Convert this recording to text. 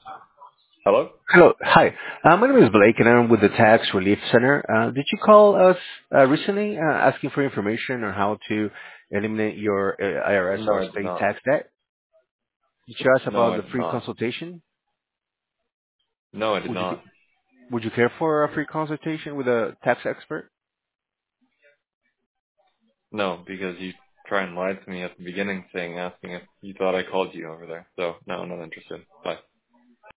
Hello? Hello. Hi. My name is Blake, and I'm with the Tax Relief Center. Did you call us recently asking for information on how to eliminate your IRS No, or I did state not. tax debt? Did you ask No, about I the did free not. consultation? No, I did Would you not. would you care for a free consultation with a tax expert? No, because you try and lied to me at the beginning asking if you thought I called you over there. So, no, I'm not interested. Bye.